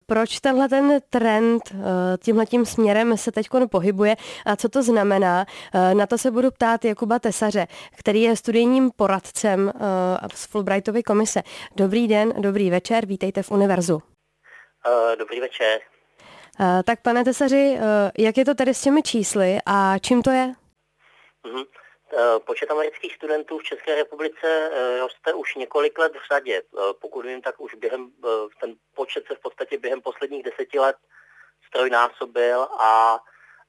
Proč tenhle ten trend tímhletím směrem se teď pohybuje a co to znamená? Na to se budu ptát Jakuba Tesaře, který je studijním poradcem z Fulbrightovy komise. Dobrý den, dobrý večer, vítejte v Univerzu. Dobrý večer. Tak pane Tesaři, jak je to tedy s těmi čísly a čím to je? Počet amerických studentů v České republice roste už několik let v řadě. Pokud vím, tak už ten počet se v podstatě během posledních 10 let ztrojnásobil a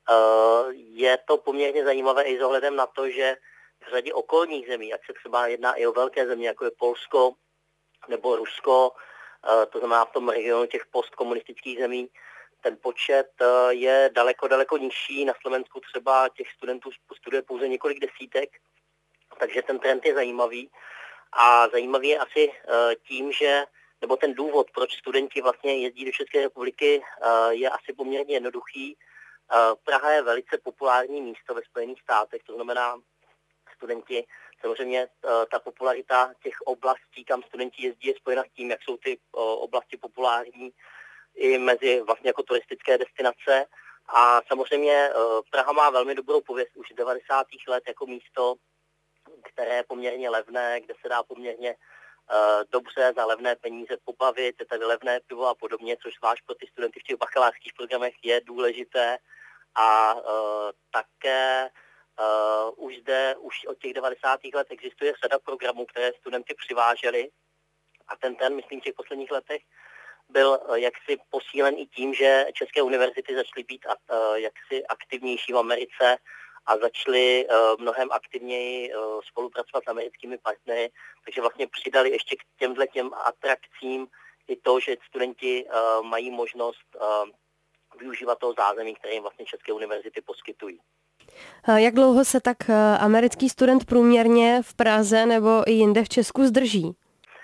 je to poměrně zajímavé i s ohledem na to, že v řadě okolních zemí, ať se třeba jedná i o velké země, jako je Polsko nebo Rusko, to znamená v tom regionu těch postkomunistických zemí, ten počet je daleko nižší. Na Slovensku třeba těch studentů studuje pouze několik desítek, takže ten trend je zajímavý. A zajímavý je asi tím, nebo ten důvod, proč studenti vlastně jezdí do České republiky, je asi poměrně jednoduchý. Praha je velice populární místo ve Spojených státech, to znamená studenti, samozřejmě ta popularita těch oblastí, kam studenti jezdí, je spojena s tím, jak jsou ty oblasti populární i mezi vlastně jako turistické destinace. A samozřejmě Praha má velmi dobrou pověst už z 90. let jako místo, které je poměrně levné, kde se dá poměrně dobře za levné peníze pobavit, je tady levné pivo a podobně, což zvlášť pro ty studenty v těch bakalářských programech je důležité. A také už od těch 90. let existuje řada programů, které studenty přivážely. A ten myslím, v těch posledních letech byl jaksi posílen i tím, že české univerzity začaly být jaksi aktivnější v Americe a začaly mnohem aktivněji spolupracovat s americkými partnery, takže vlastně přidali ještě k těm atrakcím i to, že studenti mají možnost využívat toho zázemí, které jim vlastně české univerzity poskytují. Jak dlouho se tak americký student průměrně v Praze nebo i jinde v Česku zdrží?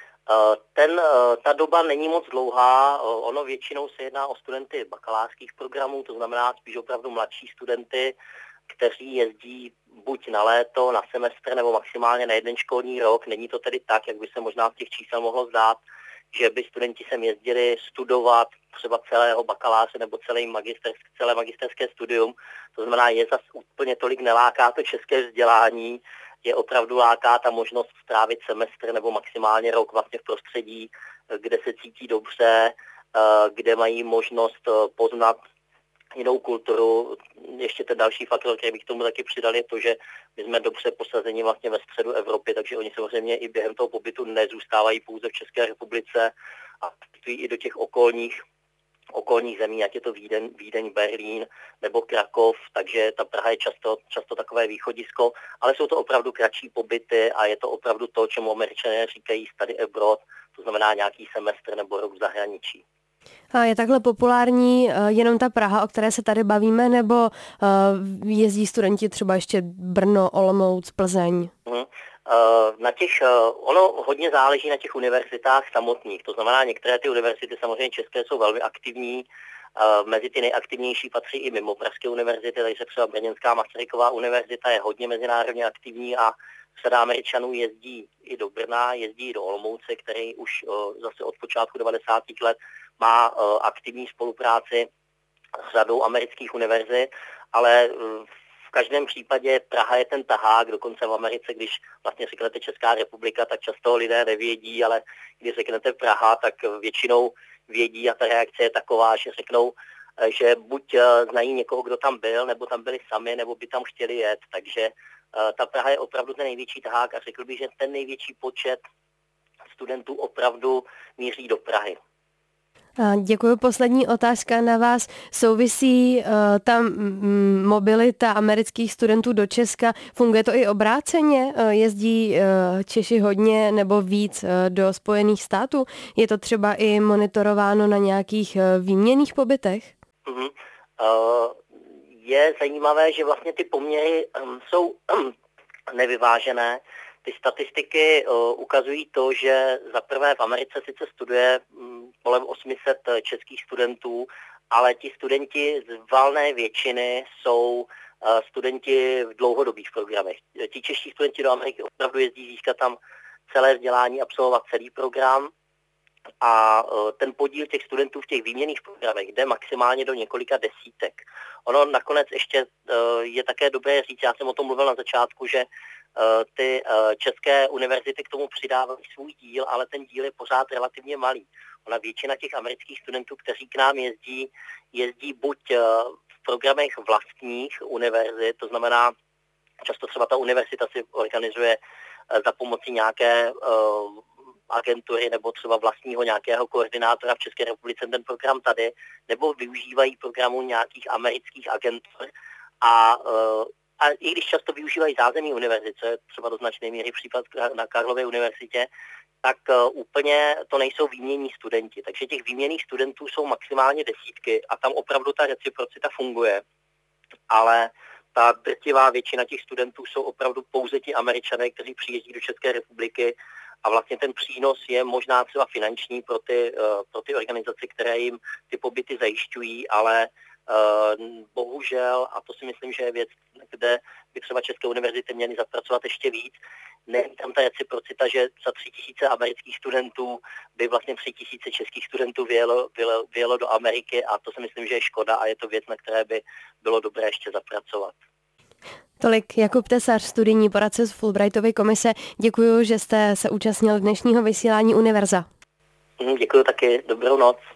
Ta doba není moc dlouhá, ono většinou se jedná o studenty bakalářských programů, to znamená spíš opravdu mladší studenty, kteří jezdí buď na léto, na semestr nebo maximálně na jeden školní rok. Není to tedy tak, jak by se možná z těch čísel mohlo zdát, že by studenti sem jezdili studovat třeba celého bakaláře nebo celé magisterské studium. To znamená, je zas úplně tolik neláká to české vzdělání, je opravdu láká ta možnost strávit semestr nebo maximálně rok vlastně v prostředí, kde se cítí dobře, kde mají možnost poznat jinou kulturu. Ještě ten další faktor, který bych k tomu taky přidal, je to, že my jsme dobře posazeni vlastně ve středu Evropy, takže oni samozřejmě i během toho pobytu nezůstávají pouze v České republice a cestují i do těch okolních zemí, ať je to Vídeň, Berlín nebo Krakov, takže ta Praha je často takové východisko, ale jsou to opravdu kratší pobyty a je to opravdu to, čemu Američané říkají study abroad, to znamená nějaký semestr nebo rok v zahraničí. A je takhle populární jenom ta Praha, o které se tady bavíme, nebo jezdí studenti třeba ještě Brno, Olomouc, Plzeň? Ono hodně záleží na těch univerzitách samotných, to znamená, některé ty univerzity samozřejmě české jsou velmi aktivní, mezi ty nejaktivnější patří i mimo pražské univerzity, takže třeba Brněnská Masaryková univerzita je hodně mezinárodně aktivní a řada Američanů jezdí i do Brna, jezdí i do Olomouce, který už zase od počátku 90. let má aktivní spolupráci s řadou amerických univerzit, ale v každém případě Praha je ten tahák, dokonce v Americe, když vlastně řeknete Česká republika, tak často lidé nevědí, ale když řeknete Praha, tak většinou vědí a ta reakce je taková, že řeknou, že buď znají někoho, kdo tam byl, nebo tam byli sami, nebo by tam chtěli jet, takže ta Praha je opravdu ten největší tahák a řekl bych, že ten největší počet studentů opravdu míří do Prahy. Děkuji. Poslední otázka na vás. Souvisí ta mobilita amerických studentů do Česka? Funguje to i obráceně? Jezdí Češi hodně nebo víc do Spojených států? Je to třeba i monitorováno na nějakých výměnných pobytech? Je zajímavé, že vlastně ty poměry jsou nevyvážené. Ty statistiky ukazují to, že zaprvé v Americe sice studuje kolem 800 českých studentů, ale ti studenti z valné většiny jsou studenti v dlouhodobých programech. Ti čeští studenti do Ameriky opravdu jezdí získat tam celé vzdělání, absolvovat celý program. a ten podíl těch studentů v těch výměnných programech jde maximálně do několika desítek. Ono nakonec ještě je také dobré říct, já jsem o tom mluvil na začátku, že ty české univerzity k tomu přidávají svůj díl, ale ten díl je pořád relativně malý. Ona většina těch amerických studentů, kteří k nám jezdí buď v programech vlastních univerzit, to znamená, často třeba ta univerzita si organizuje za pomocí nějaké agentury nebo třeba vlastního nějakého koordinátora v České republice ten program tady, nebo využívají programu nějakých amerických agentur a i když často využívají zázemí univerzit, co je třeba do značné míry případ na Karlově univerzitě, tak úplně to nejsou výměnní studenti. Takže těch výměnných studentů jsou maximálně desítky a tam opravdu ta reciprocita funguje. Ale ta drtivá většina těch studentů jsou opravdu pouze ti Američané, kteří přijezdí do České republiky a vlastně ten přínos je možná třeba finanční pro ty organizace, které jim ty pobyty zajišťují, ale bohužel, a to si myslím, že je věc, kde by třeba české univerzity měly zapracovat ještě víc, není tam ta reciprocita, že za 3000 amerických studentů by vlastně 3000 českých studentů vyjelo do Ameriky a to si myslím, že je škoda a je to věc, na které by bylo dobré ještě zapracovat. Tolik Jakub Tesař, studijní poradce z Fulbrightovy komise. Děkuji, že jste se účastnil dnešního vysílání Univerza. Děkuji taky, dobrou noc.